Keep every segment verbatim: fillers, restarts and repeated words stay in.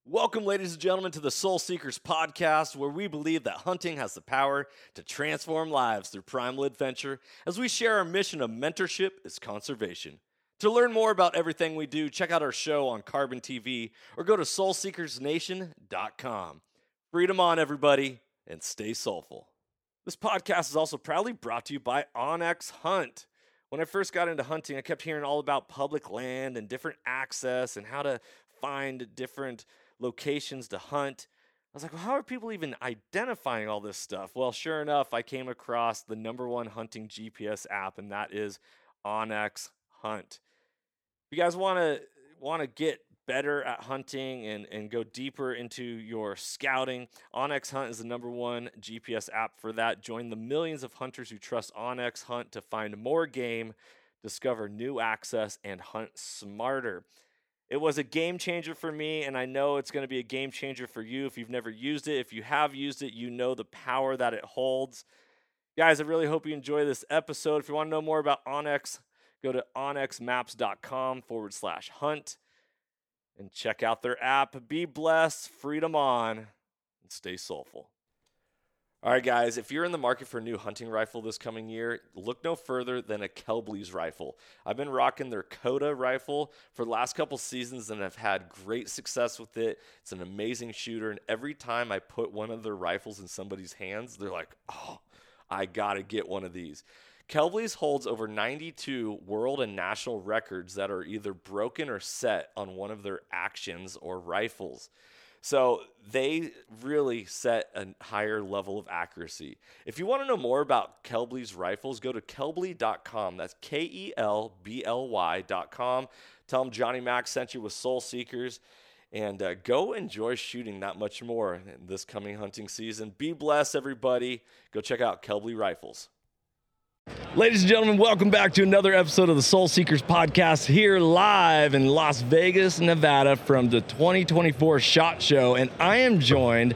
Welcome, ladies and gentlemen, to the Soul Seekers podcast, where we believe that hunting has the power to transform lives through primal adventure, as we share our mission of mentorship is conservation. To learn more about everything we do, check out our show on Carbon T V or go to soul seekers nation dot com. Freedom on, everybody, and stay soulful. This podcast is also proudly brought to you by onX Hunt. When I first got into hunting, I kept hearing all about public land and different access and how to find different locations to hunt. I was like, well, how are people even identifying all this stuff? Well, sure enough, I came across the number one hunting G P S app, and that is onX Hunt. If you guys want to want to get better at hunting and, and go deeper into your scouting, onX Hunt is the number one G P S app for that. Join the millions of hunters who trust onX Hunt to find more game, discover new access, and hunt smarter. It was a game changer for me, and I know it's going to be a game changer for you if you've never used it. If you have used it, you know the power that it holds. Guys, I really hope you enjoy this episode. If you want to know more about onX, go to onxmaps.com forward slash hunt and check out their app. Be blessed, freedom on, and stay soulful. All right, guys, if you're in the market for a new hunting rifle this coming year, look no further than a Kelbley's rifle. I've been rocking their Coda rifle for the last couple seasons, and I've had great success with it. It's an amazing shooter, and every time I put one of their rifles in somebody's hands, they're like, oh, I got to get one of these. Kelbley's holds over ninety-two world and national records that are either broken or set on one of their actions or rifles. So they really set a higher level of accuracy. If you want to know more about Kelbley's rifles, go to kelbley dot com. That's K E L B L Y dot com. Tell them Johnny Mac sent you with Soul Seekers. And uh, go enjoy shooting that much more in this coming hunting season. Be blessed, everybody. Go check out Kelbley Rifles. Ladies and gentlemen, welcome back to another episode of the Soul Seekers podcast here live in Las Vegas, Nevada from the twenty twenty-four SHOT Show. And I am joined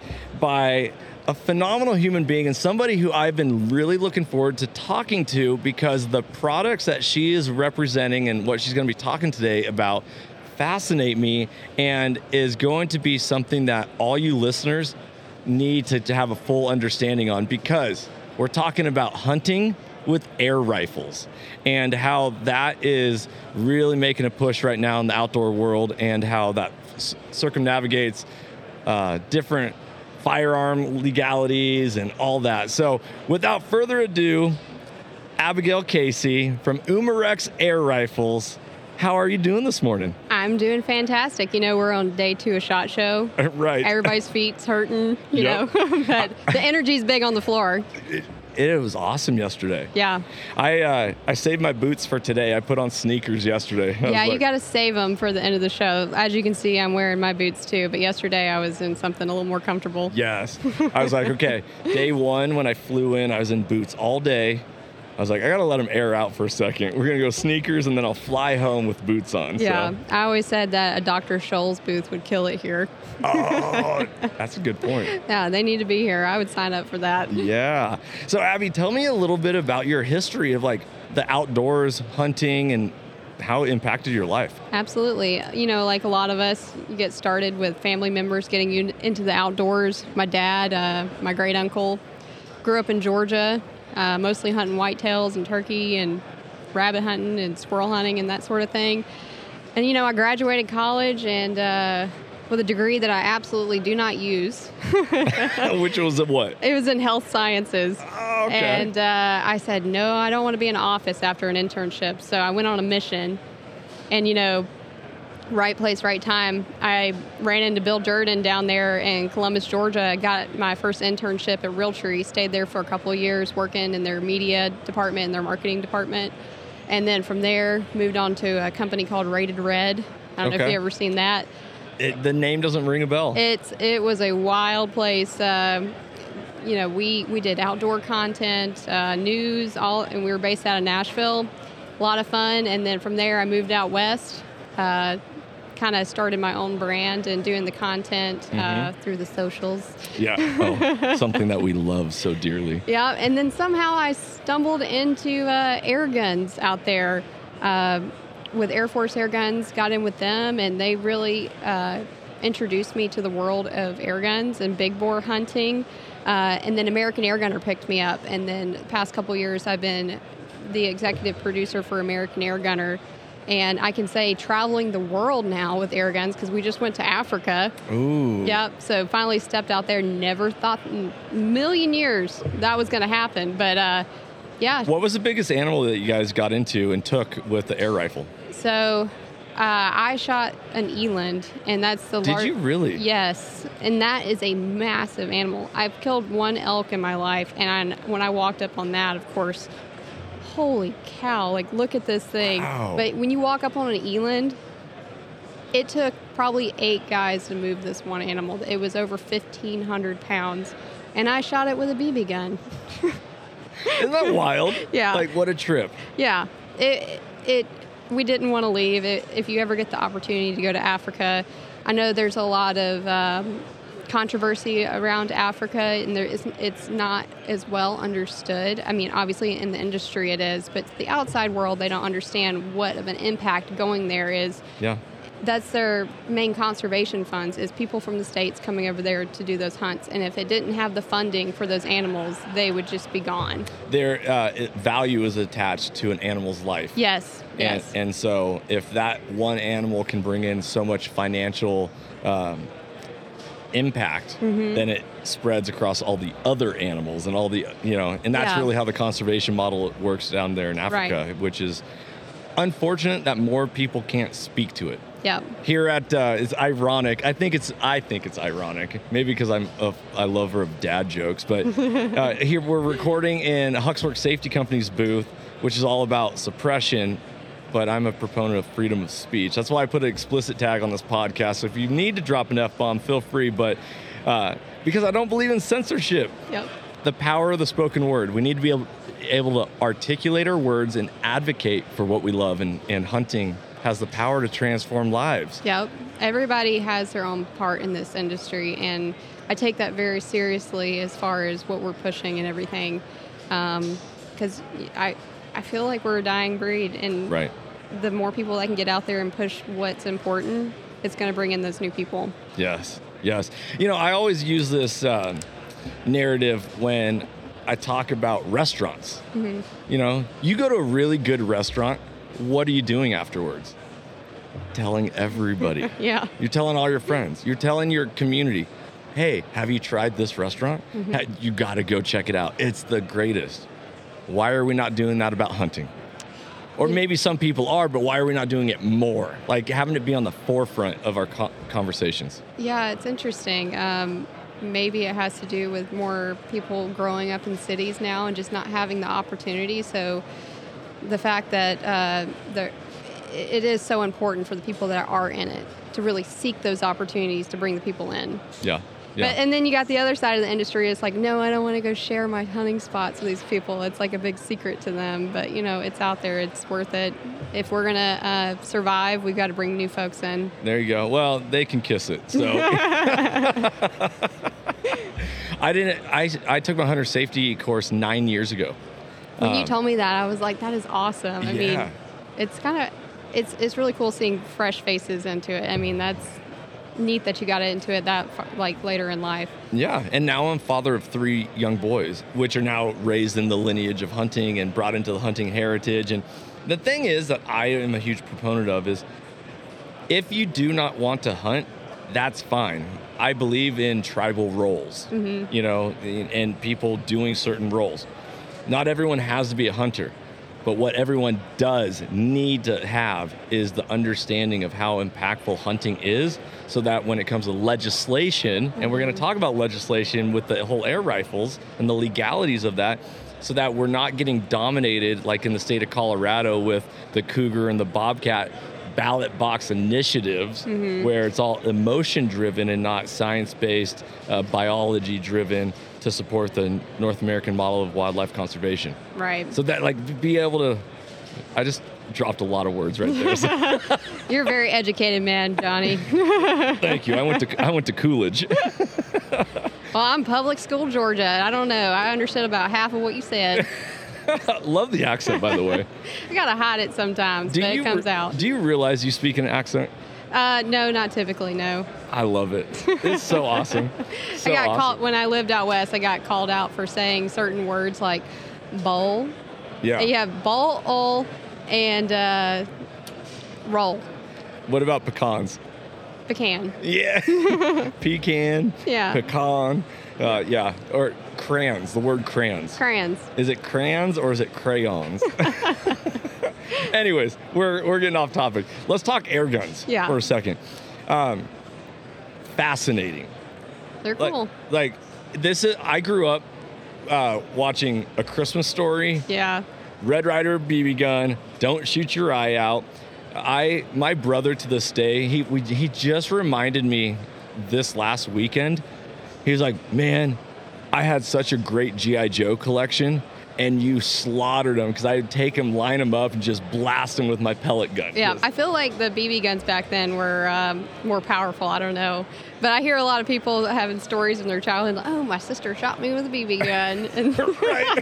by a phenomenal human being and somebody who I've been really looking forward to talking to because the products that she is representing and what she's going to be talking today about fascinate me and is going to be something that all you listeners need to, to have a full understanding on, because we're talking about hunting with air rifles and how that is really making a push right now in the outdoor world, and how that c- circumnavigates uh, different firearm legalities and all that. So without further ado, Abigail Casey from Umarex Air Rifles. How are you doing this morning? I'm doing fantastic. You know, we're on day two of SHOT Show. Right. Everybody's feet's hurting, you Yep. know, but the energy's big on the floor. It, it was awesome yesterday. Yeah. I uh, I saved my boots for today. I put on sneakers yesterday. I Yeah, was you like, got to save them for the end of the show. As you can see, I'm wearing my boots too, but yesterday I was in something a little more comfortable. Yes. I was like, okay, day one when I flew in, I was in boots all day. I was like, I got to let them air out for a second. We're going to go sneakers, and then I'll fly home with boots on. Yeah, So. I always said that a Doctor Scholl's booth would kill it here. Oh, that's a good point. Yeah, they need to be here. I would sign up for that. Yeah. So, Abby, tell me a little bit about your history of, like, the outdoors, hunting, and how it impacted your life. Absolutely. You know, like a lot of us, you get started with family members getting you into the outdoors. My dad, uh, my great uncle, grew up in Georgia. Uh, mostly hunting whitetails and turkey and rabbit hunting and squirrel hunting and that sort of thing. And, you know, I graduated college and uh, with a degree that I absolutely do not use. Which was what? It was in health sciences. Oh, okay. And uh, I said, no, I don't want to be in an office after an internship. So I went on a mission. And, you know, right place, right time. I ran into Bill Jordan down there in Columbus, Georgia. Got my first internship at Realtree. Stayed there for a couple of years working in their media department and their marketing department. And then from there, moved on to a company called Rated Red. I don't know if Okay. you've ever seen that. It, the name doesn't ring a bell. It's It was a wild place. Um, you know, we, we did outdoor content, uh, news, all, and we were based out of Nashville. A lot of fun. And then from there, I moved out west. Uh, kind of started my own brand and doing the content uh, Mm-hmm. through the socials. Yeah. Oh, something that we love so dearly. Yeah, and then somehow I stumbled into uh, air guns out there uh, with Air Force Air Guns, got in with them, and they really uh, introduced me to the world of air guns and big bore hunting. Uh, and then American Air Gunner picked me up. And then the past couple years, I've been the executive producer for American Air Gunner. And I can say traveling the world now with air guns, because we just went to Africa. Ooh. Yep. So finally stepped out there. Never thought in a million years that was going to happen. But uh, yeah. What was the biggest animal that you guys got into and took with the air rifle? So uh, I shot an eland, and that's the Did lar- you really? Yes. And that is a massive animal. I've killed one elk in my life, and I, when I walked up on that, of course, holy cow, like, look at this thing. Wow. But when you walk up on an eland, it took probably eight guys to move this one animal. It was over fifteen hundred pounds, and I shot it with a B B gun. Isn't that wild? Yeah. Like, what a trip. Yeah. It, it, we didn't want to leave. It, if you ever get the opportunity to go to Africa, I know there's a lot of um, controversy around Africa, and there is, it's not as well understood. I mean, obviously in the industry it is, but the outside world, they don't understand what of an impact going there is. Yeah. That's their main conservation funds, is people from the States coming over there to do those hunts. And if it didn't have the funding for those animals, they would just be gone. Their uh, it- value is attached to an animal's life. Yes, yes. And, and so if that one animal can bring in so much financial um, impact, Mm-hmm. then it spreads across all the other animals and all the, you know, and that's Yeah. really how the conservation model works down there in Africa, Right. which is unfortunate that more people can't speak to it. Yep. Here at uh, it's ironic. I think it's I think it's ironic. Maybe because I'm a, a lover of dad jokes, but uh, here we're recording in Huckswork Safety Company's booth, which is all about suppression. But I'm a proponent of freedom of speech. That's why I put an explicit tag on this podcast. So if you need to drop an F-bomb, feel free. But uh, because I don't believe in censorship. Yep. The power of the spoken word. We need to be able, able to articulate our words and advocate for what we love. And, and hunting has the power to transform lives. Yep. Everybody has their own part in this industry, and I take that very seriously as far as what we're pushing and everything. Because I, I feel like we're a dying breed, and Right. the more people that can get out there and push what's important, it's going to bring in those new people. Yes, yes. You know, I always use this uh, narrative when I talk about restaurants. Mm-hmm. You know, you go to a really good restaurant, what are you doing afterwards? Telling everybody. Yeah. You're telling all your friends. You're telling your community, hey, have you tried this restaurant? Mm-hmm. Ha- You got to go check it out. It's the greatest. Why are we not doing that about hunting? Or maybe some people are, but why are we not doing it more? Like having it be on the forefront of our co- conversations. Yeah, it's interesting. Um, maybe it has to do with more people growing up in cities now and just not having the opportunity. So the fact that uh, there, it is so important for the people that are in it to really seek those opportunities to bring the people in. Yeah. Yeah. But, and then you got the other side of the industry. It's like, no, I don't want to go share my hunting spots with these people. It's like a big secret to them. But, you know, it's out there. It's worth it. If we're going to uh, survive, we've got to bring new folks in. There you go. Well, they can kiss it. So I didn't. I I took my hunter safety course nine years ago. When you Um, told me that, I was like, that is awesome. I Yeah. mean, it's kind of, it's it's really cool seeing fresh faces into it. I mean, that's neat that you got into it that far, like later in life. Yeah, and now I'm father of three young boys, which are now raised in the lineage of hunting and brought into the hunting heritage. And the thing is that I am a huge proponent of is, if you do not want to hunt, that's fine. I believe in tribal roles, Mm-hmm. you know, and and people doing certain roles. Not everyone has to be a hunter, but what everyone does need to have is the understanding of how impactful hunting is, so that when it comes to legislation, and we're going to talk about legislation with the whole air rifles and the legalities of that, so that we're not getting dominated like in the state of Colorado with the cougar and the bobcat ballot box initiatives, where it's all emotion driven and not science-based, uh, biology driven to support the North American model of wildlife conservation. Right. So that, like, be able to, I just dropped a lot of words right there. So You're a very educated man, Johnny. thank you. I went to I went to Coolidge. Well, I'm public school Georgia. I don't know. I understood about half of what you said. Love the accent, by the way. I gotta hide it sometimes, but it comes re- out. Do you realize you speak an accent? Uh, no, not typically, no. I love it. It's so awesome. So I got awesome. called, when I lived out west, I got called out for saying certain words like bowl. Yeah. You have bowl, ol, and uh, roll. What about pecans? Pecan. Yeah. Pecan. Yeah. Pecan. Uh, yeah. Or crayons. The word crayons. Crayons. Is it crayons or is it crayons? Anyways, we're we're getting off topic. Let's talk air guns Yeah. for a second. Um, fascinating. They're Like, cool. like this is. I grew up uh, watching A Christmas Story, Yeah. Red Ryder B B gun, Don't Shoot Your Eye Out. I my brother to this day, he we, he just reminded me this last weekend. He was like, "Man, I had such a great G I Joe collection, and you slaughtered them because I'd take them, line them up, and just blast them with my pellet gun." Yeah, Just- I feel like the B B guns back then were um, more powerful. I don't know. But I hear a lot of people having stories in their childhood, like, oh, my sister shot me with a B B gun. And right.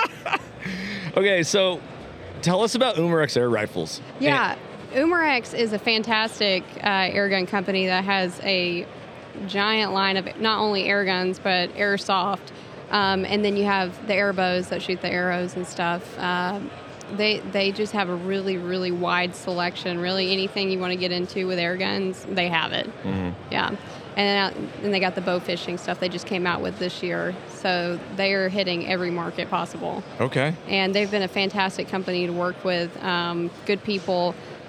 Okay, so tell us about Umarex air rifles. yeah, Umarex is a fantastic uh, air gun company that has a giant line of not only air guns, but airsoft. Um, and then you have the air bows that shoot the arrows and stuff. Um, they they just have a really, really wide selection. Really anything you want to get into with air guns, they have it. Mhm. Yeah. And then, out- then they got the bow fishing stuff they just came out with this year. So they are hitting every market possible. Okay. And they've been a fantastic company to work with, um, good people.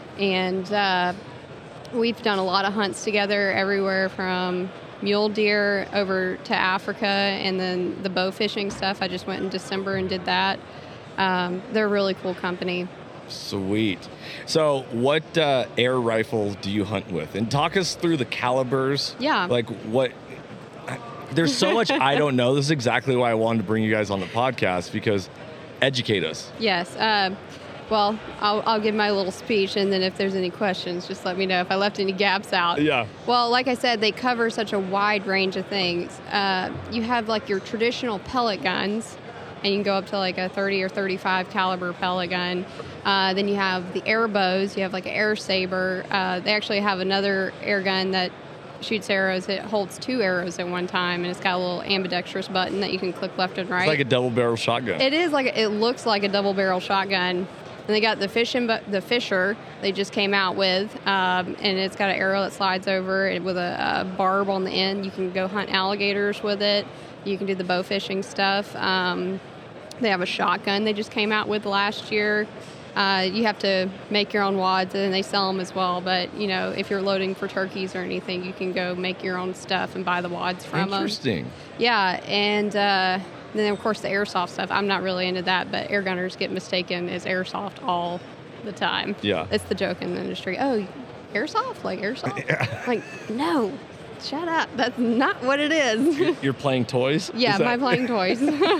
And uh, we've done a lot of hunts together everywhere from mule deer over to Africa, and then the bow fishing stuff. I just went in December and did that. Um, they're a really cool company. Sweet. So, what uh, air rifle do you hunt with? And talk us through the calibers. Yeah. Like what? I- There's so much I don't know. This is exactly why I wanted to bring you guys on the podcast, because educate us. Yes. Uh, well, I'll, I'll give my little speech, and then if there's any questions, just let me know if I left any gaps out. Yeah. Well, like I said, they cover such a wide range of things. Uh, you have like your traditional pellet guns, and you can go up to like a thirty or thirty-five caliber pellet gun. Uh, then you have the air bows. You have like an air saber. Uh, they actually have another air gun that shoots arrows. It holds two arrows at one time, and it's got a little ambidextrous button that you can click left and right. It's like a double barrel shotgun. It is like it looks like a double barrel shotgun. And they got the fishing, bu- the Fisher they just came out with, um, and it's got an arrow that slides over it with a, a barb on the end. You can go hunt alligators with it. You can do the bow fishing stuff. Um, they have a shotgun they just came out with last year. Uh, you have to make your own wads, and they sell them as well. But you know, if you're loading for turkeys or anything, you can go make your own stuff and buy the wads from them. Interesting. Yeah, and uh, then of course the airsoft stuff. I'm not really into that, but air gunners get mistaken as airsoft all the time. Yeah. It's the joke in the industry. Oh, airsoft? Like airsoft? Like, no, shut up. That's not what it is. You're playing toys? Yeah, Is that- my playing toys.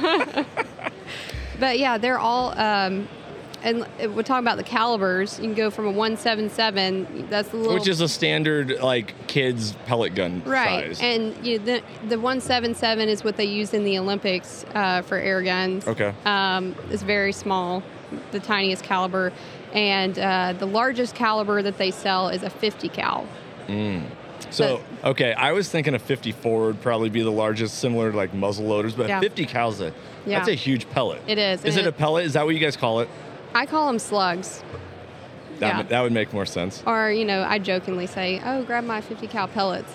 But yeah, they're all. Um, and we're talking about the calibers. You can go from a one seventy-seven. That's the little. Which is a standard, like, kids pellet gun Right, size. and you know, the the one seventy-seven is what they use in the Olympics uh, for air guns. Okay. Um, it's very small, the tiniest caliber, and uh, the largest caliber that they sell is a fifty cal. So, okay, I was thinking a fifty-four would probably be the largest, similar to like muzzle loaders, but Yeah. fifty cal's a, Yeah. that's a huge pellet. It is. Is and it a pellet? Is that what you guys call it? I call them slugs. That, Yeah. would- that would make more sense. Or, you know, I jokingly say, oh, grab my fifty cal pellets.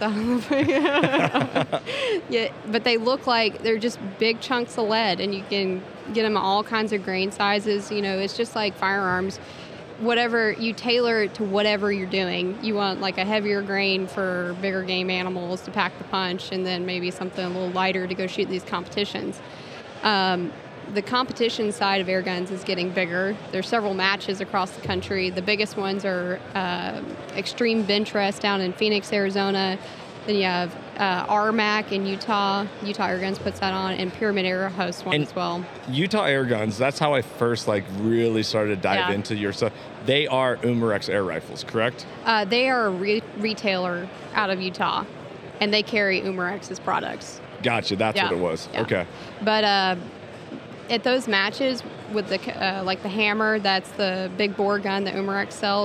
Yeah, but they look like they're just big chunks of lead, and you can get them all kinds of grain sizes. You know, it's just like firearms. Whatever, you tailor it to whatever you're doing. You want like a heavier grain for bigger game animals to pack the punch, and then maybe something a little lighter to go shoot these competitions. Um, the competition side of air guns is getting bigger. There's several matches across the country. The biggest ones are uh, Extreme Bench Rest down in Phoenix, Arizona. Then you have uh, R M A C in Utah. Utah Air Guns puts that on, and Pyramid Air hosts one And- as well. Utah Air Guns, that's how I first like really started to dive Yeah. into your stuff. They are Umarex air rifles, correct? Uh, they are a re- retailer out of Utah, and they carry Umarex's products. Gotcha, that's Yeah. what it was. Yeah. Okay. But uh, at those matches with the uh, like the hammer, that's the big bore gun that Umarex sells.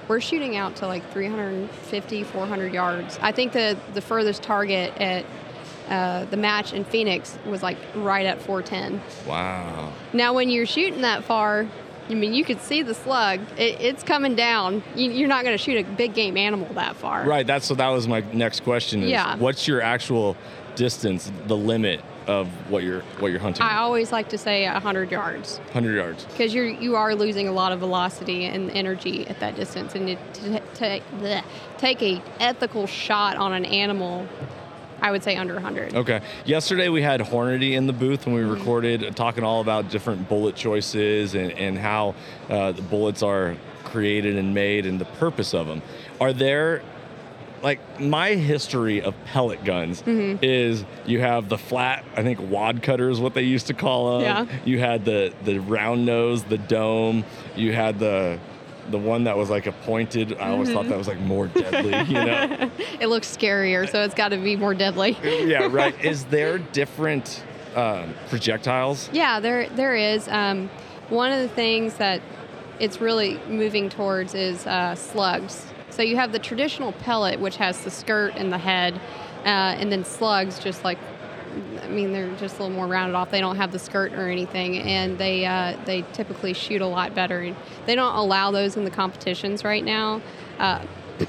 we're shooting out to like three fifty, four hundred yards. I think the, the furthest target at uh, the match in Phoenix was like right at four ten. Wow. Now, when you're shooting that far, I mean, you could see the slug. It, it's coming down. You, you're not going to shoot a big game animal that far. Right. That's so that was my next question. Is Yeah. What's your actual distance, the limit of what you're what you're hunting? I always like to say one hundred yards. one hundred yards. Because you're you are losing a lot of velocity and energy at that distance, and it, to, to, bleh, take a ethical shot on an animal, I would say under one hundred. Okay. Yesterday we had Hornady in the booth when we recorded, uh, talking all about different bullet choices and, and how uh, the bullets are created and made and the purpose of them. Are there, like, my history of pellet guns Mm-hmm. is you have the flat, I think wad cutter is what they used to call them. Yeah. You had the, the round nose, the dome. You had the the one that was like a pointed. I always Mm-hmm. thought that was like more deadly, you know? It looks scarier, so it's got to be more deadly. Yeah, right. Is there different um, projectiles? Yeah, there there is. Um, one of the things that it's really moving towards is uh, slugs. So you have the traditional pellet, which has the skirt and the head, uh, and then slugs, just like, I mean, they're just a little more rounded off. They don't have the skirt or anything, and they uh, they typically shoot a lot better. They don't allow those in the competitions right now. Uh,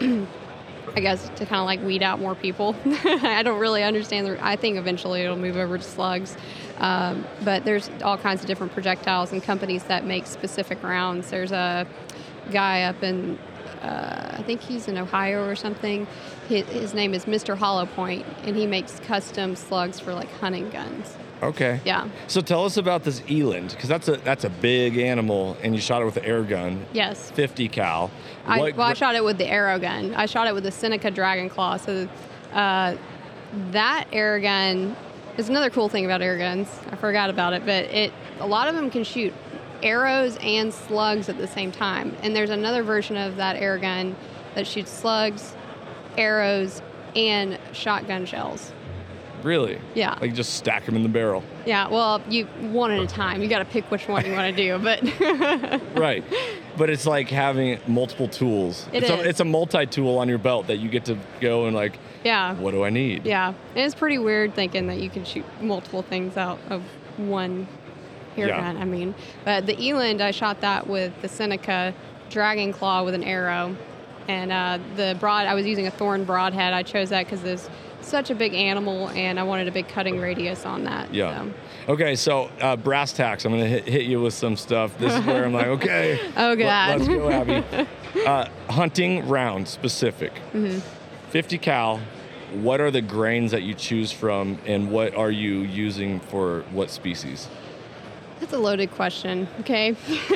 I guess to kind of like weed out more people. I don't really understand. The, I think eventually it'll move over to slugs. Um, but there's all kinds of different projectiles and companies that make specific rounds. There's a guy up in, uh, I think he's in Ohio or something. His, his name is Mister Hollow Point, and he makes custom slugs for like hunting guns. Okay. Yeah. So tell us about this eland, because that's a that's a big animal, and you shot it with an air gun, Yes. fifty cal. I, What well, I gr- shot it with the arrow gun. I shot it with the Seneca Dragon Claw. So uh, that air gun is another cool thing about air guns. I forgot about it, but it a lot of them can shoot arrows and slugs at the same time. And there's another version of that air gun that shoots slugs, arrows, and shotgun shells. Really? Yeah. Like just stack them in the barrel. Yeah, well, you one at a time. You got to pick which one you want to do, but Right. But it's like having multiple tools. It it's is. A, it's a multi-tool on your belt that you get to go and like, yeah. what do I need? Yeah, and it's pretty weird thinking that you can shoot multiple things out of one air Yeah. gun. I mean, but the eland, I shot that with the Seneca Dragon Claw with an arrow, and uh, the broad. I was using a Thorn broadhead. I chose that because it's such a big animal, and I wanted a big cutting radius on that. Yeah. So. Okay, so uh, brass tacks. I'm going to hit, hit you with some stuff. This is where I'm like, okay. Oh, let- God. let's go, Abby. Uh, hunting round specific. Mm-hmm. fifty cal. What are the grains that you choose from, and what are you using for what species? That's a loaded question. Okay.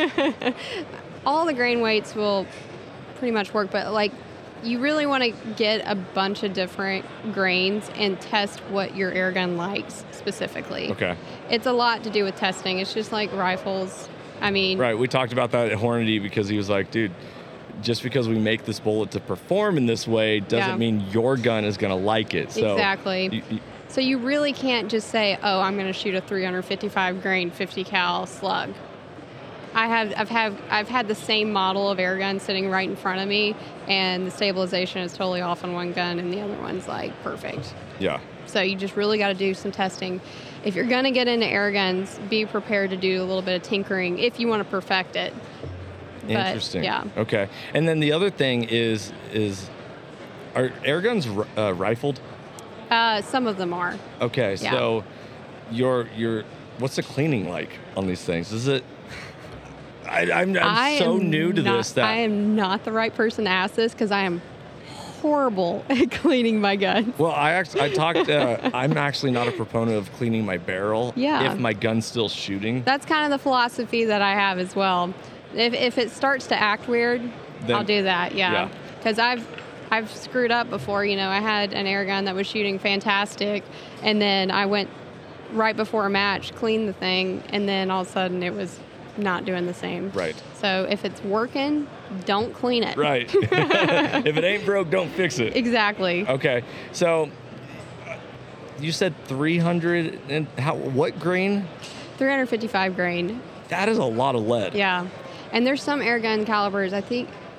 All the grain weights will pretty much work, but like you really want to get a bunch of different grains and test what your air gun likes specifically. Okay. It's a lot to do with testing. It's just like rifles. I mean, Right. We talked about that at Hornady because he was like, dude, just because we make this bullet to perform in this way doesn't Yeah. mean your gun is going to like it. So Exactly. you- you- so you really can't just say, "Oh, I'm going to shoot a three fifty-five grain fifty cal slug." I have I've had I've had the same model of air gun sitting right in front of me, and the stabilization is totally off on one gun, and the other one's like perfect. yeah. So you just really got to do some testing. If you're going to get into air guns, be prepared to do a little bit of tinkering if you want to perfect it. But, Interesting. yeah. Okay. And then the other thing is is are air guns r- uh, rifled? Uh, some of them are. Okay. Yeah. So your your what's the cleaning like on these things? Is it? I, I'm, I'm I so am new to not, this that I am not the right person to ask this because I am horrible at cleaning my guns. Well, I actually I talked. Uh, I'm actually not a proponent of cleaning my barrel. Yeah. If my gun's still shooting. That's kind of the philosophy that I have as well. If, if it starts to act weird, Then- I'll do that. yeah. Yeah, because I've I've screwed up before. You know, I had an air gun that was shooting fantastic, and then I went right before a match, cleaned the thing, and then all of a sudden it was not doing the same. Right. So if it's working, don't clean it. Right. If it ain't broke, don't fix it. Exactly. Okay. So uh, you said three hundred and how? What grain? three fifty-five grain. That is a lot of lead. Yeah. And there's some air gun calibers, I think,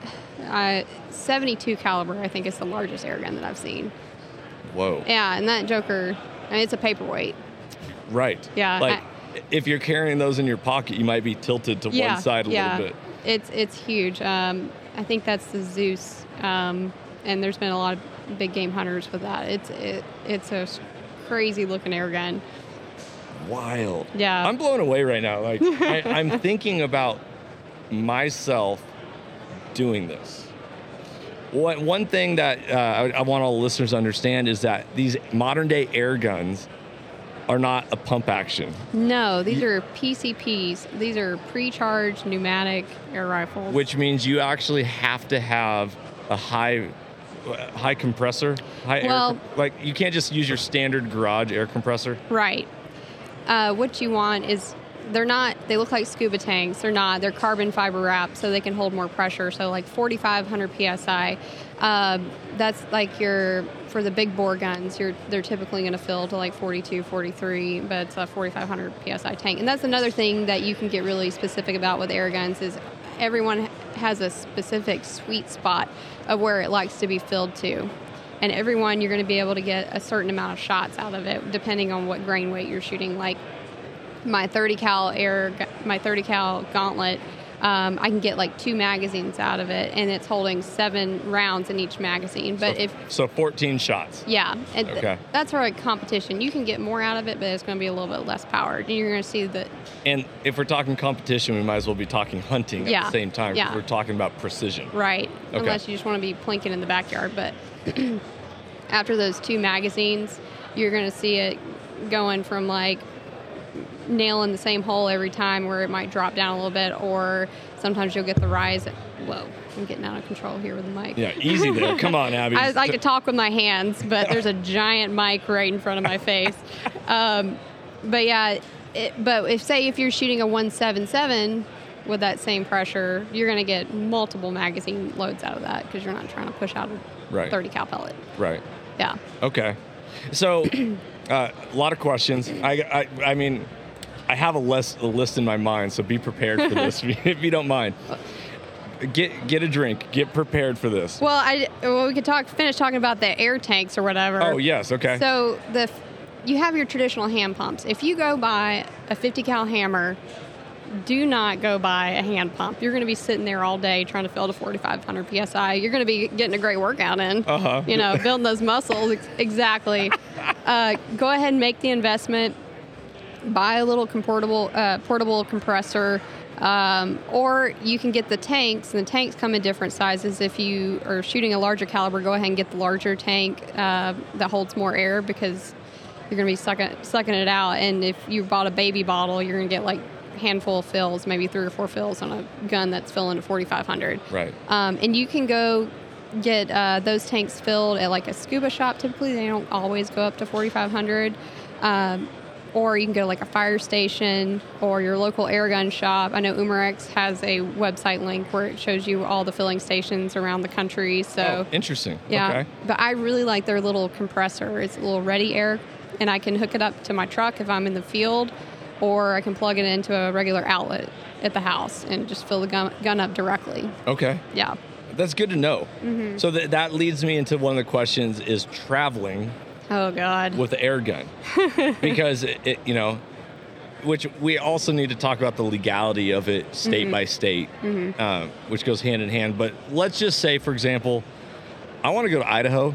Uh, seventy-two caliber, I think, is the largest air gun that I've seen. Whoa. Yeah, and that Joker, I mean, it's a paperweight. Right. Yeah. Like, I, if you're carrying those in your pocket, you might be tilted to yeah, one side a yeah. little bit. It's it's huge. Um, I think that's the Zeus, um, and there's been a lot of big game hunters with that. It's it, it's a crazy looking air gun. Wild. Yeah. I'm blown away right now. Like, I, I'm thinking about myself doing this. One, one thing that uh, I, I want all the listeners to understand is that these modern day air guns are not a pump action. No, these are P C Ps. These are pre-charged pneumatic air rifles. Which means you actually have to have a high high compressor. High well, air, like, you can't just use your standard garage air compressor. Right. Uh, what you want is, they're not, they look like scuba tanks. They're not. They're carbon fiber wrapped, so they can hold more pressure. So like forty-five hundred P S I. Uh, that's like your, for the big bore guns, you're, they're typically going to fill to like forty-two, forty-three, but it's a forty-five hundred P S I tank. And that's another thing that you can get really specific about with air guns is everyone has a specific sweet spot of where it likes to be filled to. And everyone, you're going to be able to get a certain amount of shots out of it, depending on what grain weight you're shooting. Like my thirty cal air, my thirty cal gauntlet, um, I can get like two magazines out of it, and it's holding seven rounds in each magazine. But so, if so fourteen shots. Yeah, and okay. th- that's for a competition. You can get more out of it, but it's going to be a little bit less powered. You're going to see that. And if we're talking competition, we might as well be talking hunting yeah, at the same time. Yeah. We're talking about precision. Right. Okay. Unless you just want to be plinking in the backyard. But after those two magazines, you're going to see it going from like nailing the same hole every time, where it might drop down a little bit, or sometimes you'll get the rise. Whoa, I'm getting out of control here with the mic. Yeah, easy there. Come on, Abby. I like to talk with my hands, but there's a giant mic right in front of my face. Um, but yeah, it, but if say if you're shooting a one seventy-seven with that same pressure, you're going to get multiple magazine loads out of that, because you're not trying to push out a right. thirty cal pellet. Right. Yeah. Okay. So, uh, a lot of questions. I, I, I mean, I have a list, a list in my mind, so be prepared for this if you don't mind. Get get a drink. Get prepared for this. Well, I well, we could talk finish talking about the air tanks or whatever. Oh yes, okay. So the you have your traditional hand pumps. If you go buy a fifty cal hammer, do not go buy a hand pump. You're going to be sitting there all day trying to fill to forty-five hundred P S I. You're going to be getting a great workout in. Uh-huh. You know, building those muscles. Exactly. uh, go ahead and make the investment. Buy a little portable uh, portable compressor. Um, or you can get the tanks, and the tanks come in different sizes. If you are shooting a larger caliber, go ahead and get the larger tank uh, that holds more air, because you're going to be sucking, sucking it out. And if you bought a baby bottle, you're going to get like a handful of fills, maybe three or four fills on a gun that's filling to forty-five hundred. Right. Um, and you can go get uh, those tanks filled at like a scuba shop. Typically, they don't always go up to forty-five hundred. Um, Or you can go to like a fire station or your local air gun shop. I know Umarex has a website link where it shows you all the filling stations around the country. So oh, interesting. Yeah. Okay. But I really like their little compressor. It's a little ready air, and I can hook it up to my truck if I'm in the field, or I can plug it into a regular outlet at the house and just fill the gun, gun up directly. Okay. Yeah. That's good to know. Mm-hmm. So th- that leads me into one of the questions: is traveling Oh, God. with the air gun. Because, it, it, you know, which we also need to talk about the legality of it state Mm-hmm. by state, Mm-hmm. uh, which goes hand in hand. But let's just say, for example, I want to go to Idaho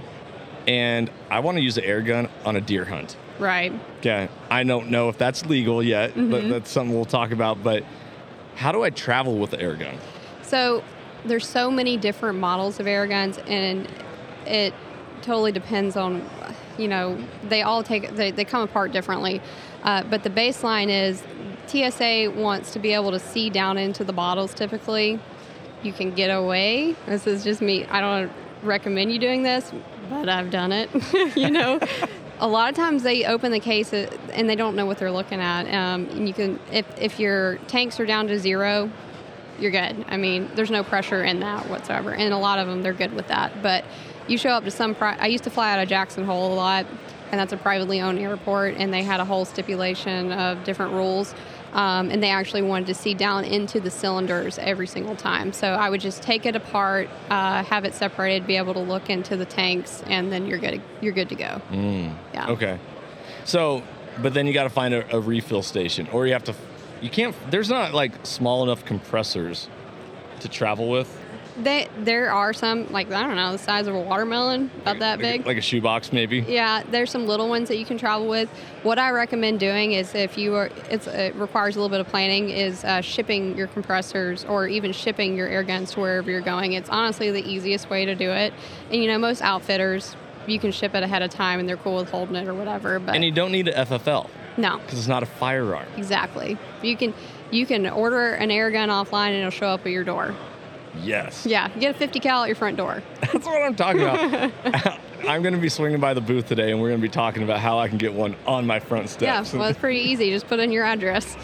and I want to use an air gun on a deer hunt. Right. Okay. I don't know if that's legal yet, Mm-hmm. but that's something we'll talk about. But how do I travel with the air gun? So there's so many different models of air guns, and it totally depends on, you know, they all take, they, they come apart differently. Uh, but the baseline is T S A wants to be able to see down into the bottles typically. You can get away. This is just me. I don't recommend you doing this, but I've done it. You know, a lot of times they open the case and they don't know what they're looking at. Um, and you can, if, if your tanks are down to zero, you're good. I mean, there's no pressure in that whatsoever. And a lot of them, they're good with that. But you show up to some, pri- I used to fly out of Jackson Hole a lot, and that's a privately owned airport, and they had a whole stipulation of different rules. Um, and they actually wanted to see down into the cylinders every single time. So I would just take it apart, uh, have it separated, be able to look into the tanks, and then you're good. You're good to go. Mm. Yeah. Okay. So, but then you got to find a, a refill station, or you have to. You can't. There's not like small enough compressors to travel with. They, there are some, like, I don't know, the size of a watermelon, about that like, big. Like a shoebox, maybe. Yeah, there's some little ones that you can travel with. What I recommend doing is, if you are, it's, it requires a little bit of planning, is uh, shipping your compressors or even shipping your air guns to wherever you're going. It's honestly the easiest way to do it. And, you know, most outfitters, you can ship it ahead of time and they're cool with holding it or whatever. But And you don't need an F F L. No. Because it's not a firearm. Exactly. You can, you can order an air gun offline and it'll show up at your door. Yes. Yeah, get a fifty cal at your front door. That's what I'm talking about. I'm going to be swinging by the booth today, and we're going to be talking about how I can get one on my front steps. Yeah, well, it's pretty easy. Just put in your address.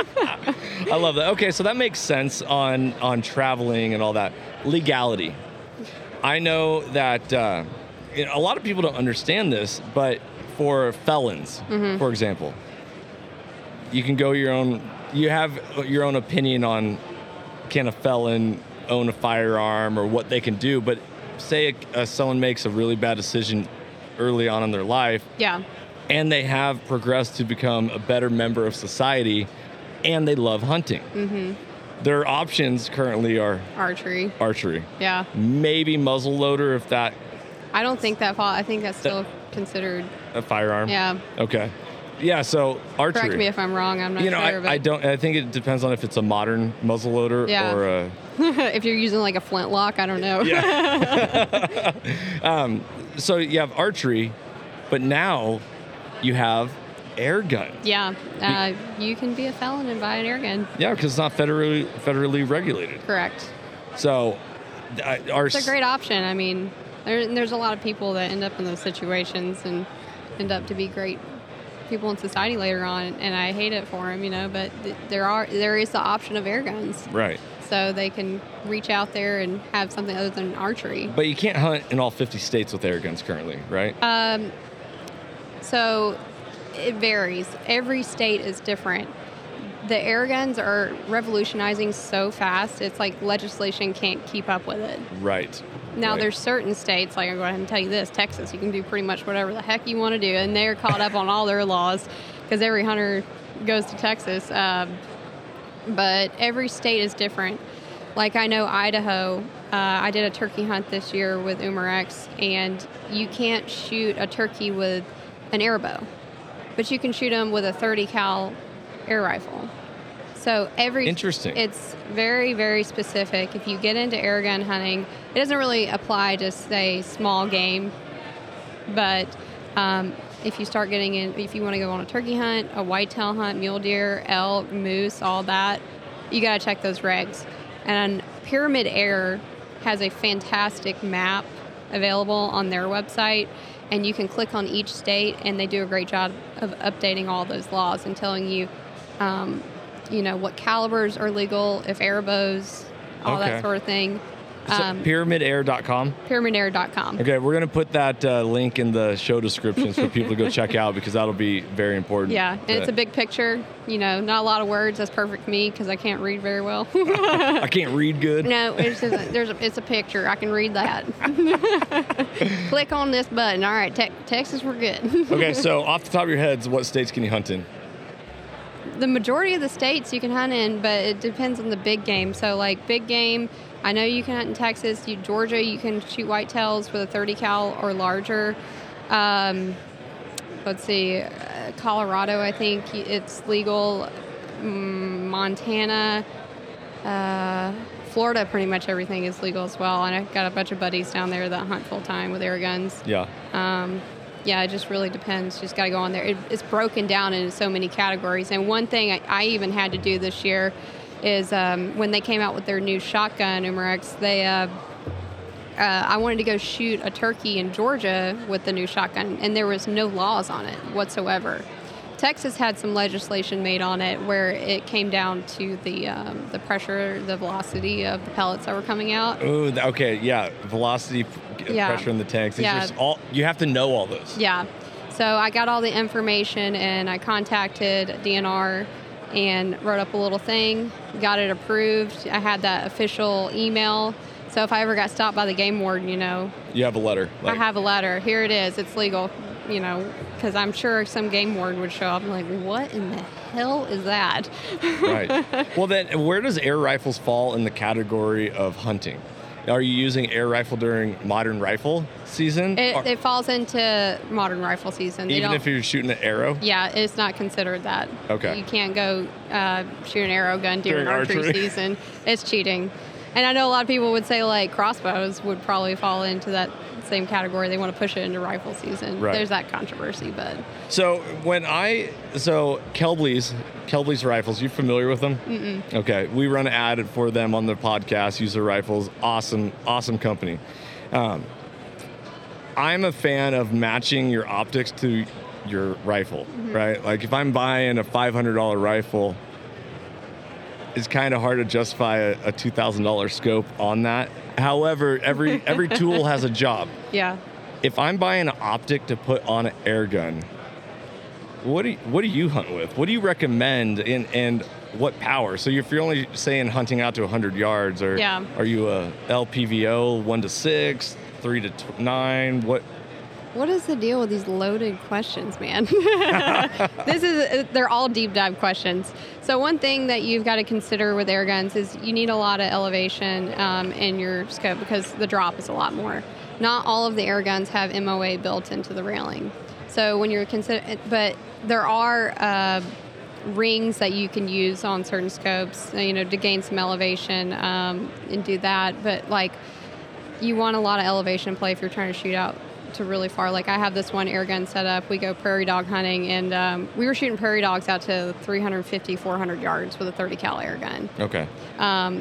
I love that. Okay, so that makes sense on, on traveling and all that. Legality. I know that uh, you know, a lot of people don't understand this, but for felons, Mm-hmm. for example, you can go your own, you have your own opinion on can a felon own a firearm or what they can do, but say a, a, someone makes a really bad decision early on in their life, Yeah. and they have progressed to become a better member of society, and they love hunting. Mm-hmm. Their options currently are Archery. archery, Yeah. maybe muzzleloader if that I don't think that fall. I think that's still considered. a firearm. Yeah. Okay. Yeah. So archery. Correct me if I'm wrong. I'm not you know, sure. I, but I don't. I think it depends on if it's a modern muzzleloader Yeah. or a. if you're using like a flintlock, I don't know. Yeah. um, so you have archery, but now you have air guns. Yeah. Uh, you can be a felon and buy an air gun. Yeah, because it's not federally federally regulated. Correct. So, uh, our It's a great option. I mean, there, there's a lot of people that end up in those situations and end up to be great people in society later on, and I hate it for them, you know. But th- there are there is the option of air guns, right. so they can reach out there and have something other than archery. But you can't hunt in all fifty states with air guns currently, right? Um, so it varies. Every state is different. The air guns are revolutionizing so fast, it's like legislation can't keep up with it. Right. Now, right. there's certain states, like I'll go ahead and tell you this, Texas, you can do pretty much whatever the heck you want to do, and they're caught up on all their laws because every hunter goes to Texas. Um, but every state is different. Like I know Idaho, uh, I did a turkey hunt this year with Umarex, and you can't shoot a turkey with an airbow, but you can shoot them with a thirty cal air rifle. So every Interesting. It's very, very specific. If you get into air gun hunting, it doesn't really apply to, say, small game. But um, if you start getting in, if you want to go on a turkey hunt, a whitetail hunt, mule deer, elk, moose, all that, you got to check those regs. And Pyramid Air has a fantastic map available on their website, and you can click on each state, and they do a great job of updating all those laws and telling you, um, you know, what calibers are legal, if airbows, all Okay. that sort of thing. So Um, pyramid air dot com. pyramid air dot com. Okay, we're going to put that uh, link in the show descriptions for people to go check out because that'll be very important. Yeah, and it's a big picture, you know, not a lot of words. That's perfect for me because I can't read very well. I can't read good. No, it's just a, there's a, it's a picture. I can read that. Click on this button. All right, te- Texas, we're good. Okay, so off the top of your heads, what states can you hunt in? The majority of the states you can hunt in, but it depends on the big game. So, like big game, I know you can hunt in Texas. You, Georgia, you can shoot whitetails with a thirty cal or larger. Um, let's see, uh, Colorado, I think it's legal. Mm, Montana, uh, Florida, pretty much everything is legal as well. And I've got a bunch of buddies down there that hunt full time with air guns. Yeah. Um, yeah, it just really depends. You just got to go on there. It, it's broken down into so many categories. And one thing I, I even had to do this year is um, when they came out with their new shotgun, Umarex, they, uh, uh, I wanted to go shoot a turkey in Georgia with the new shotgun, and there was no laws on it whatsoever. Texas had some legislation made on it where it came down to the um, the pressure, the velocity of the pellets that were coming out. Ooh, th- okay, yeah. Velocity, p- Yeah. pressure in the tanks. It's Yeah. just all, you have to know all those. Yeah. So I got all the information and I contacted D N R and wrote up a little thing, got it approved. I had that official email. So if I ever got stopped by the game warden, you know, You have a letter. I have a letter. Here it is. It's legal, you know, because I'm sure some game warden would show up and like, what in the hell is that? Right. Well, then where does air rifles fall in the category of hunting? Are you using air rifle during modern rifle season? It, Or- it falls into modern rifle season. They even don't, if you're shooting an arrow? yeah, it's not considered that. Okay. You can't go uh, shoot an arrow gun during, During archery, archery. season. It's cheating. And I know a lot of people would say like crossbows would probably fall into that same category. They want to push it into rifle season. Right. There's that controversy, but So when I, so Kelbley's, Kelbley's rifles, you familiar with them? Mm-mm. Okay. We run an ad for them on the podcast, use their rifles. Awesome, awesome company. Um, I'm a fan of matching your optics to your rifle, Mm-hmm. right? Like if I'm buying a five hundred dollars rifle, it's kind of hard to justify a, a two thousand dollars scope on that. However, every every tool has a job. yeah. If I'm buying an optic to put on an air gun, what do you, what do you hunt with? What do you recommend, and and what power? So if you're only saying hunting out to one hundred yards, or Yeah. are you a L P V O one to six, three to t- nine? What? What is the deal with these loaded questions, man? This is, they're all deep dive questions. So one thing that you've got to consider with air guns is you need a lot of elevation um, in your scope because the drop is a lot more. Not all of the air guns have M O A built into the railing. So when you're consider, but there are uh, rings that you can use on certain scopes, you know, to gain some elevation um, and do that. But like, you want a lot of elevation play if you're trying to shoot out to really far. Like I have this one air gun set up. We go prairie dog hunting, and um, we were shooting prairie dogs out to three fifty, four hundred yards with a thirty cal air gun. Okay. Um,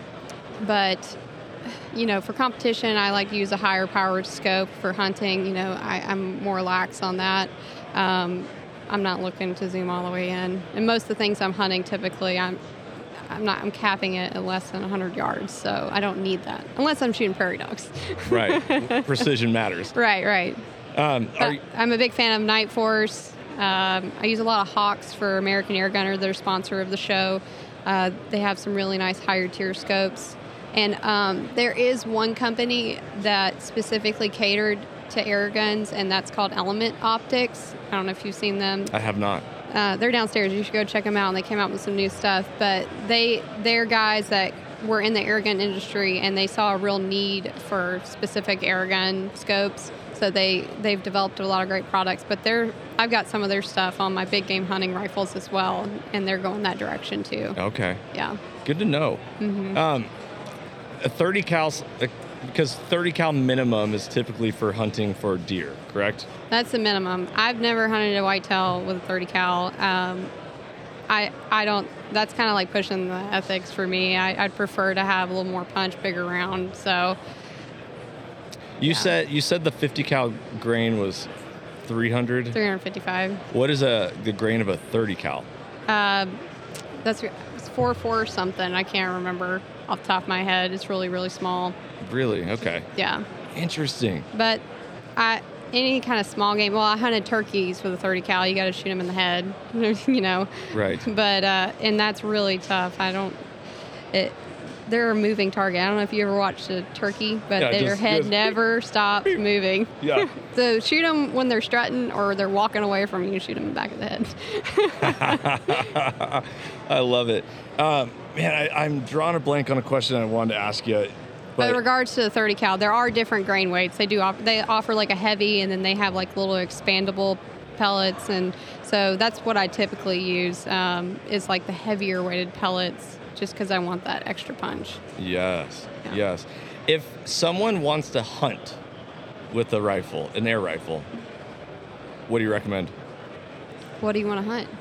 but you know, for competition, I like to use a higher powered scope. For hunting, you know, I, I'm more lax on that. Um, I'm not looking to zoom all the way in. And most of the things I'm hunting, typically, I'm I'm not. I'm capping it at less than one hundred yards, so I don't need that unless I'm shooting prairie dogs. Right. Precision matters. Right, right. Um, are But you, I'm a big fan of Night Force. Um, I use a lot of Hawks for American Air Gunner. They're sponsor of the show. Uh, they have some really nice higher tier scopes. And um, there is one company that specifically catered to air guns, and that's called Element Optics. I don't know if you've seen them. I have not. Uh, they're downstairs. You should go check them out. And they came out with some new stuff. But they they're guys that were in the air gun industry, and they saw a real need for specific air gun scopes. So they they've developed a lot of great products. But they're I've got some of their stuff on my big game hunting rifles as well, and they're going that direction too. Okay. Yeah. Good to know. Mm-hmm. Um, a thirty cal, because thirty cal minimum is typically for hunting for deer, correct? That's the minimum. I've never hunted a whitetail with a thirty cal. Um, I I don't. That's kind of like pushing the ethics for me. I, I'd prefer to have a little more punch, bigger round. So You Yeah. said you said the fifty cal grain was three hundred. three fifty-five. What is a the grain of a thirty cal? Uh, that's it's four four something. I can't remember off the top of my head. It's really really small. Really? Okay. Yeah, Interesting. but I any kind of small game. Well, I hunted turkeys with a thirty cal. You got to shoot them in the head, you know. Right. But uh, and that's really tough. I don't. It. They're a moving target. I don't know if you ever watched a turkey, but Yeah, their just- head just- never stops moving. Yeah. So shoot them when they're strutting or they're walking away from you. Shoot them in the back of the head. I love it. Um, man, I, I'm drawing a blank on a question I wanted to ask you. But in But regards to the thirty cal, there are different grain weights. They do offer, they offer like a heavy, and then they have like little expandable pellets, and so that's what I typically use um, is like the heavier weighted pellets, just because I want that extra punch. yes, Yeah. yes. If someone wants to hunt with a rifle, an air rifle, what do you recommend? What do you want to hunt?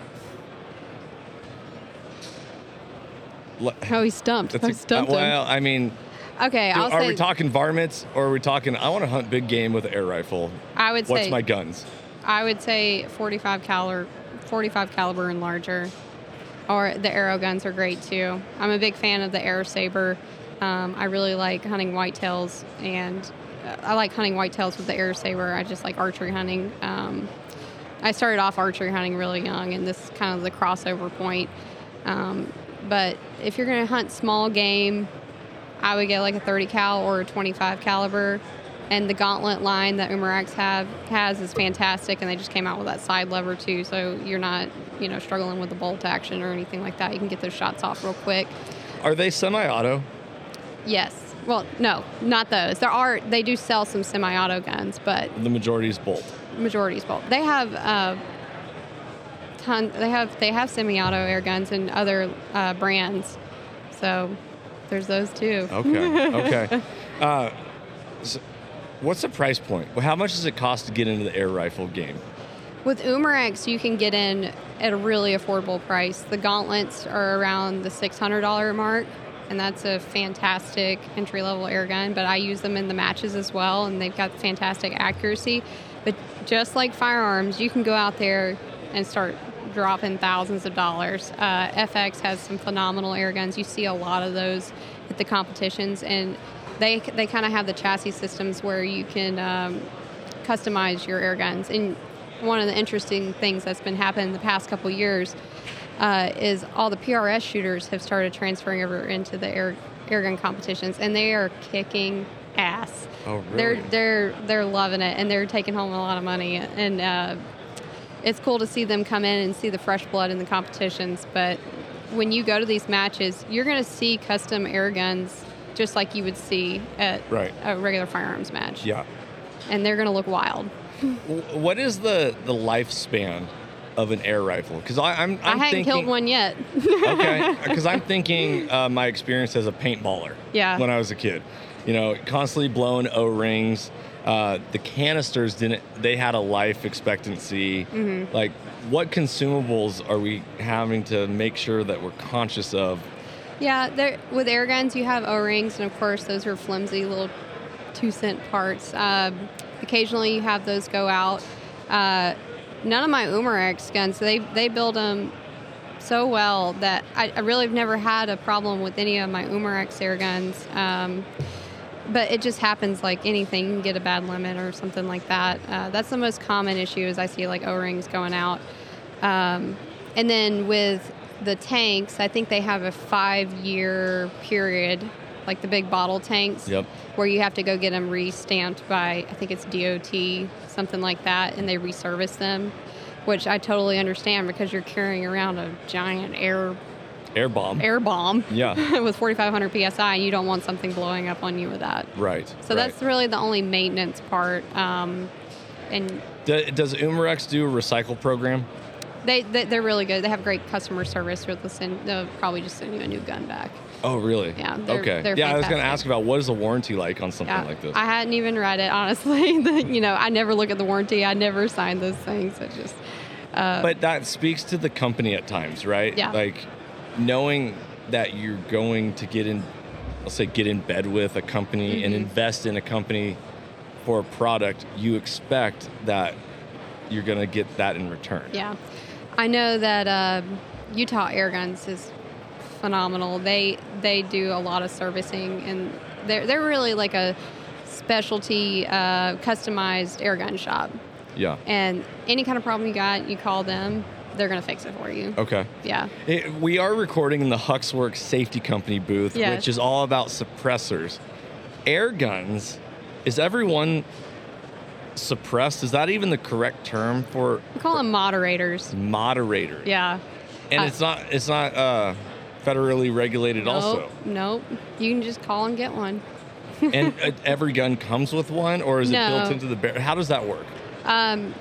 Le- Oh, he's stumped. That's I a- stumped uh, him. well, I mean, Okay, do- I'll are say we talking varmints or are we talking? I want to hunt big game with an air rifle. I would What's say my guns? I would say forty-five caliber, forty-five caliber and larger, or the arrow guns are great too. I'm a big fan of the Air Saber. Um, I really like hunting whitetails, and uh, I like hunting whitetails with the Air Saber. I just like archery hunting. Um, I started off archery hunting really young, and this is kind of the crossover point. Um, but if you're going to hunt small game, I would get like a thirty cal or a twenty-five caliber. And the Gauntlet line that Umarex have has is fantastic, and they just came out with that side lever too, so you're not, you know, struggling with the bolt action or anything like that. You can get those shots off real quick. Are they semi-auto? Yes. Well, no, not those. There are they do sell some semi-auto guns, but The majority is bolt. majority is bolt. They have uh, ton. They have they have semi-auto air guns and other uh, brands, so there's those too. Okay. Okay. uh, so what's the price point? How much does it cost to get into the air rifle game? With Umarex, you can get in at a really affordable price. The gauntlets are around the six hundred dollars mark, and that's a fantastic entry-level air gun, but I use them in the matches as well, and they've got fantastic accuracy. But just like firearms, you can go out there and start dropping thousands of dollars. Uh, F X has some phenomenal air guns. You see a lot of those at the competitions, and they they kind of have the chassis systems where you can um, customize your air guns. And one of the interesting things that's been happening the past couple years uh, is all the P R S shooters have started transferring over into the air air gun competitions, and they are kicking ass. Oh, really? They're they're they're loving it, and they're taking home a lot of money. And uh, it's cool to see them come in and see the fresh blood in the competitions. But when you go to these matches, you're going to see custom air guns just like you would see at Right. a regular firearms match. Yeah. And they're going to look wild. W- What is the, the lifespan of an air rifle? Because I'm, I'm I haven't thinking, killed one yet. Okay, because I'm thinking uh, my experience as a paintballer. Yeah. When I was a kid, you know, constantly blowing O-rings. Uh, the canisters didn't. They had a life expectancy. Mm-hmm. Like, what consumables are we having to make sure that we're conscious of? Yeah, there, with air guns, you have O-rings, and of course, those are flimsy little two-cent parts. Um, occasionally, you have those go out. Uh, none of my Umarex guns, they they build them so well that I, I really have never had a problem with any of my Umarex air guns. Um, but it just happens like anything. You can get a bad limit or something like that. Uh, that's the most common issue is I see like O-rings going out. Um, and then with the tanks, I think they have a five-year period, like the big bottle tanks, Yep. where you have to go get them re-stamped by, I think it's D O T, something like that, and they reservice them, which I totally understand because you're carrying around a giant air Air bomb. air bomb Yeah. with forty-five hundred P S I, and you don't want something blowing up on you with that. Right. So right. that's really the only maintenance part. Um, and Do, does Umarex do a recycle program? they, they, they're really good. They have great customer service. They'll, send, they'll probably just send you a new gun back. Oh, really? Yeah, they're- okay. they're yeah, I was going to fantastic. ask about what is the warranty like on something Yeah, like this? I hadn't even read it, honestly. The- you know, I never look at the warranty. I never sign those things. It just, uh, But that speaks to the company at times, right? Yeah. Like knowing that you're going to get in, let's say, get in bed with a company Mm-hmm. and invest in a company for a product, you expect that you're going to get that in return. yeah. I know that uh, Utah Air Guns is phenomenal. They they do a lot of servicing, and they're, they're really like a specialty uh, customized air gun shop. Yeah. And any kind of problem you got, you call them, they're going to fix it for you. Okay. Yeah. It, we are recording in the Huxworks Safety Company booth, Yes. which is all about suppressors. Air guns, is everyone suppressed? Is that even the correct term for We call them moderators. moderator? Yeah. And Uh, it's not it's not uh, federally regulated also. Nope, nope. You can just call and get one. And uh, every gun comes with one, or is it No. built into the barrel? How does that work? Um,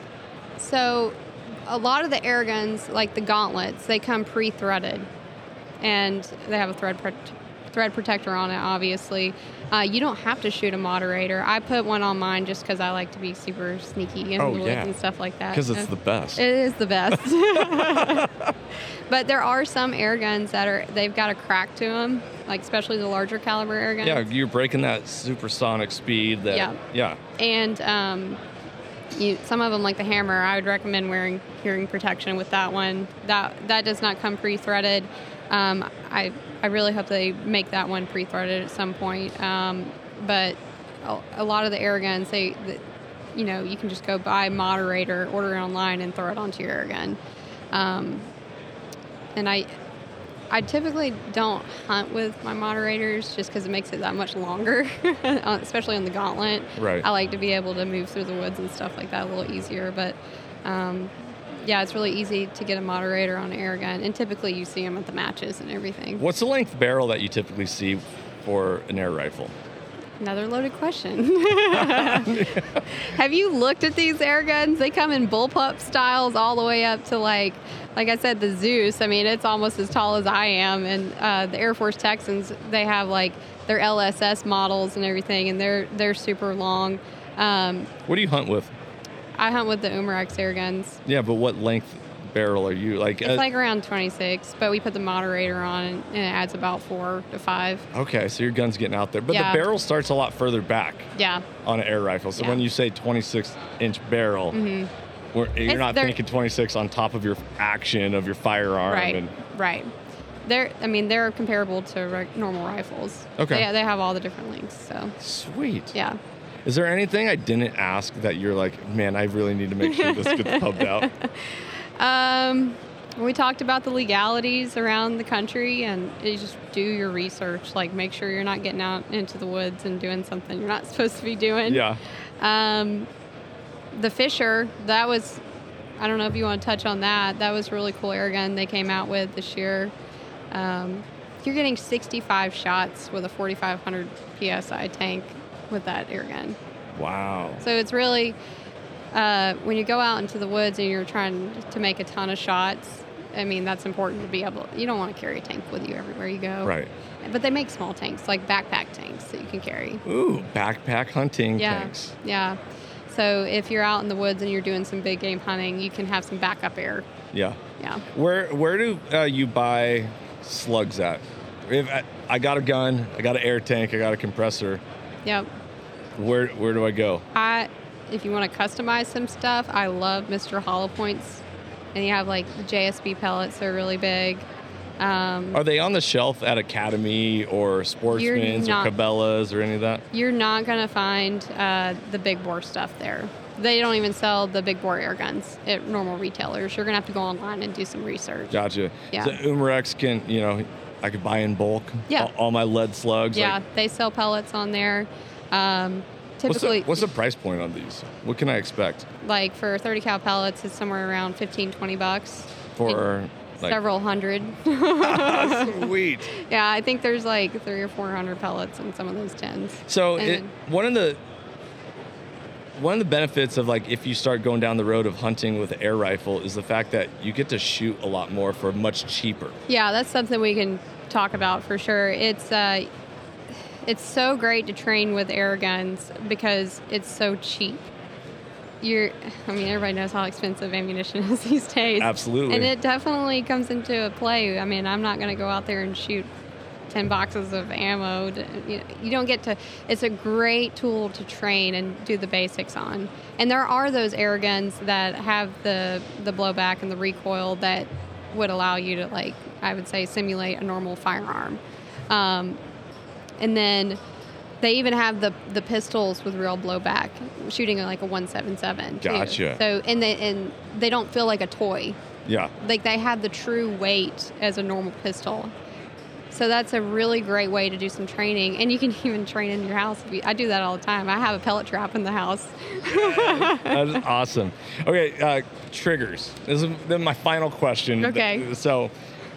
so a lot of the air guns, like the gauntlets, they come pre-threaded, and they have a thread pro- thread protector on it. Obviously, uh, you don't have to shoot a moderator. I put one on mine just because I like to be super sneaky and, Oh, with yeah. and stuff like that. Because it's Uh, the best. It is the best. But there are some air guns that are they've got a crack to them, like especially the larger caliber air guns. Yeah, you're breaking that supersonic speed. That Yeah. yeah. And um, you, some of them, like the Hammer, I would recommend wearing hearing protection with that one. That that does not come pre-threaded. Um, I I really hope they make that one pre-threaded at some point. Um, but a, a lot of the air guns, they, the, you know, you can just go buy moderator, order it online, and throw it onto your air gun. Um, and I I typically don't hunt with my moderators just because it makes it that much longer, especially on the gauntlet. Right. I like to be able to move through the woods and stuff like that a little easier. But um, yeah, it's really easy to get a moderator on an air gun, and typically you see them at the matches and everything. What's the length barrel that you typically see for an air rifle? Another loaded question. Have you looked at these air guns? They come in bullpup styles all the way up to like, like I said, the Zeus. I mean, it's almost as tall as I am. And uh, the Air Force Texans, they have like their L S S models and everything, and they're they're super long. Um, What do you hunt with? I hunt with the Umarex air guns. Yeah, but what length barrel are you like? It's uh, like around twenty-six, but we put the moderator on, and, and it adds about four to five. Okay, so your gun's getting out there, but Yeah. the barrel starts a lot further back Yeah. on an air rifle. So Yeah. when you say twenty-six inch barrel, Mm-hmm. we're, you're It's- not they're- thinking twenty-six on top of your action of your firearm. Right. And, Right. They're, I mean, they're comparable to re- normal rifles. Okay. They, they have all the different lengths. So, sweet. yeah. Is there anything I didn't ask that you're like, man, I really need to make sure this gets pubbed out? Um, we talked about the legalities around the country, and you just do your research. Like, make sure you're not getting out into the woods and doing something you're not supposed to be doing. Yeah. Um, the Fisher, that was, I don't know if you want to touch on that. That was a really cool air gun they came out with this year. Um, you're getting sixty-five shots with a forty-five hundred P S I tank with that air gun. Wow. So it's really, uh, when you go out into the woods and you're trying to make a ton of shots, I mean, that's important to be able, you don't want to carry a tank with you everywhere you go. Right. But they make small tanks, like backpack tanks that you can carry. Ooh, backpack hunting Yeah. tanks. Yeah. So if you're out in the woods and you're doing some big game hunting, you can have some backup air. Yeah. Yeah. Where where do uh, you buy slugs at? If I, I got a gun, I got an air tank, I got a compressor. Yep. Where where do I go? I, if you want to customize some stuff, I love Mister Hollow Points. And you have like the J S B pellets, they're really big. Um, Are they on the shelf at Academy or Sportsman's or not- Cabela's or any of that? You're not going to find uh, the big bore stuff there. They don't even sell the big bore air guns at normal retailers. You're going to have to go online and do some research. Gotcha. Yeah. So Umarex can, you know, I could buy in bulk. Yeah. All, all my lead slugs. Yeah, Like, they sell pellets on there. Um, what's, typically, the, what's the price point on these? What can I expect like for thirty cal pellets, it's somewhere around fifteen, twenty bucks. for like, Several hundred. Sweet. Yeah, I think there's like three or four hundred pellets in some of those tins. So And it, one of the one of the benefits of like if you start going down the road of hunting with an air rifle is the fact that you get to shoot a lot more for much cheaper. Yeah, that's something we can talk about for sure. It's uh, it's so great to train with air guns because it's so cheap. You're, I mean, everybody knows how expensive ammunition is these days. Absolutely. And it definitely comes into a play. I mean, I'm not going to go out there and shoot ten boxes of ammo. To, you know, you don't get to, it's a great tool to train and do the basics on. And there are those air guns that have the, the blowback and the recoil that would allow you to, like, I would say, simulate a normal firearm. Um, and then they even have the the pistols with real blowback, shooting like a one seventy-seven. too. Gotcha. So and they and they don't feel like a toy. Yeah. Like they have the true weight as a normal pistol. So that's a really great way to do some training, and you can even train in your house. If you, I do that all the time. I have a pellet trap in the house. That is awesome. Okay, uh, triggers. This is then my final question. Okay. So,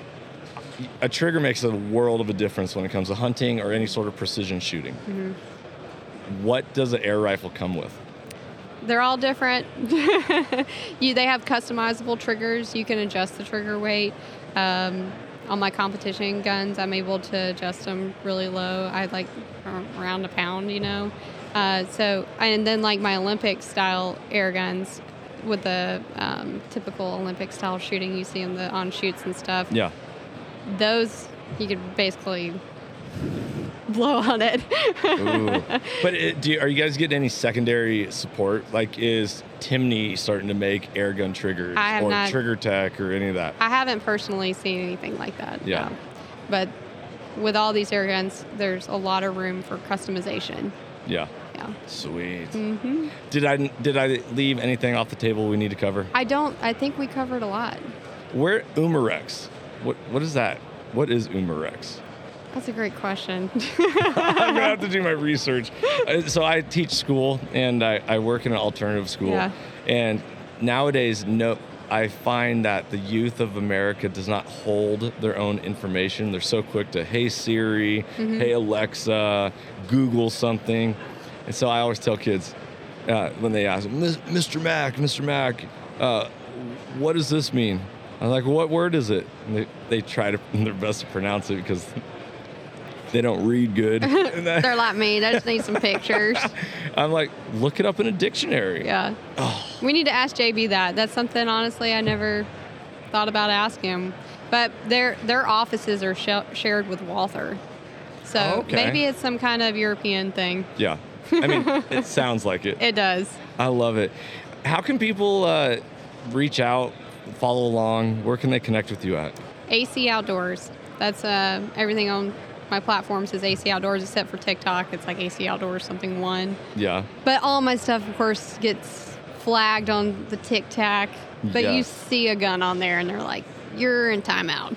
a trigger makes a world of a difference when it comes to hunting or any sort of precision shooting. Mm-hmm. What does an air rifle come with? They're all different. you, they have customizable triggers. You can adjust the trigger weight. Um, on my competition guns, I'm able to adjust them really low. I like around a pound, you know. Uh, so, and then like my Olympic style air guns with the um, typical Olympic style shooting you see in the on shoots and stuff. Yeah. Those you could basically blow on it. Ooh. But it, do you, are you guys getting any secondary support? Like, is Timney starting to make air gun triggers I have or not- Trigger Tech or any of that? I haven't personally seen anything like that. Yeah. no. But with all these air guns, there's a lot of room for customization. Yeah. Yeah. Sweet. hmm Did I did I leave anything off the table we need to cover? I don't. I think we covered a lot. Where Umarex? What what is that? what is Umarex? That's a great question. I'm going to have to do my research. Uh, So I teach school, and I, I work in an alternative school. Yeah. And nowadays, no, I find that the youth of America does not hold their own information. They're so quick to, hey, Siri, Mm-hmm. hey, Alexa, Google something. And so I always tell kids uh, when they ask, Mister Mac, Mister Mac, uh, what does this mean? I'm like, what word is it? And they, they try to their best to pronounce it because they don't read good. And that- They're like me. They just need some pictures. I'm like, look it up in a dictionary. Yeah. Oh, We need to ask J B that. That's something, honestly, I never thought about asking him. But their their offices are sh- shared with Walther. So Oh, okay. maybe it's some kind of European thing. yeah. I mean, it sounds like it. It does. I love it. How can people uh, reach out, follow along? Where can they connect with you at? A C Outdoors. That's uh, everything on my platforms is A C Outdoors except for TikTok. It's like A C Outdoors something one. Yeah. But all my stuff, of course, gets flagged on the TikTok. But Yeah. you see a gun on there, and they're like, "You're in timeout."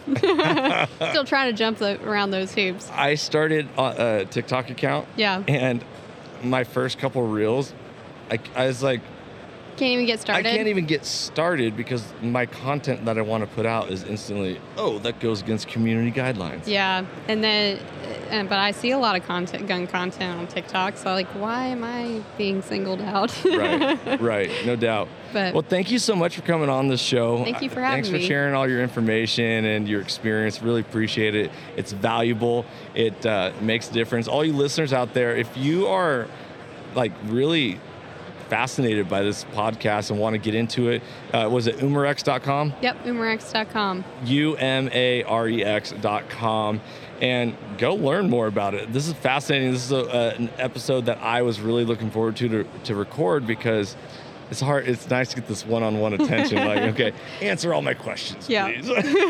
Still trying to jump the, around those hoops. I started a, a TikTok account. Yeah. And my first couple reels, I, I was like, Can't even get I started. can't even get started because my content that I want to put out is instantly, oh, that goes against community guidelines. Yeah, and then, uh, but I see a lot of content, gun content on TikTok. So like, why am I being singled out? Right, right, no doubt. But- well, thank you so much for coming on the show. Thank you for Uh, having Thanks me. for sharing all your information and your experience. Really appreciate it. It's valuable. It uh, makes a difference. All you listeners out there, if you are like really fascinated by this podcast and want to get into it, uh, was it umarex dot com? Yep, umarex dot com. U M A R E X dot com, and go learn more about it. This is fascinating. This is a, uh, an episode that I was really looking forward to, to to record because it's hard. It's nice to get this one-on-one attention. Like, okay, answer all my questions, Yeah. please.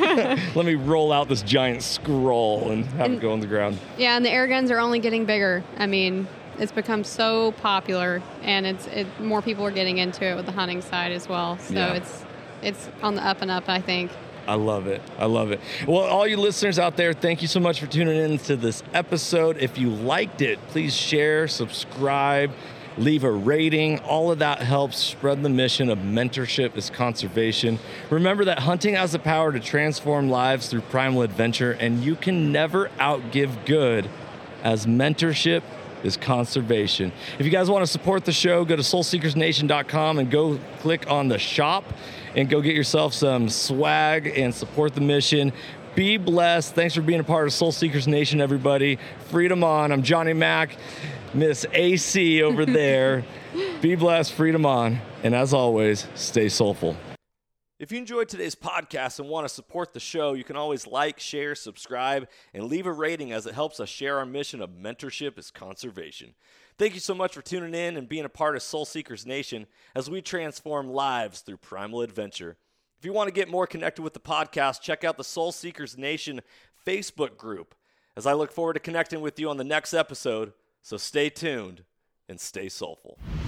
Let me roll out this giant scroll and have it go on the ground. Yeah, and the air guns are only getting bigger. I mean, it's become so popular, and it's it, more people are getting into it with the hunting side as well. So Yeah. it's it's on the up and up, I think. I love it. I love it. Well, all you listeners out there, thank you so much for tuning in to this episode. If you liked it, please share, subscribe, leave a rating. All of that helps spread the mission of mentorship is conservation. Remember that hunting has the power to transform lives through primal adventure, and you can never outgive good as mentorship is conservation. If you guys want to support the show, go to soul seekers nation dot com and go click on the shop and go get yourself some swag and support the mission. Be blessed. Thanks for being a part of Soul Seekers Nation, everybody. Freedom on. I'm Johnny Mac, Miss A C over there. Be blessed. Freedom on. And as always, stay soulful. If you enjoyed today's podcast and want to support the show, you can always like, share, subscribe, and leave a rating as it helps us share our mission of mentorship is conservation. Thank you so much for tuning in and being a part of Soul Seekers Nation as we transform lives through primal adventure. If you want to get more connected with the podcast, check out the Soul Seekers Nation Facebook group as I look forward to connecting with you on the next episode. So stay tuned and stay soulful.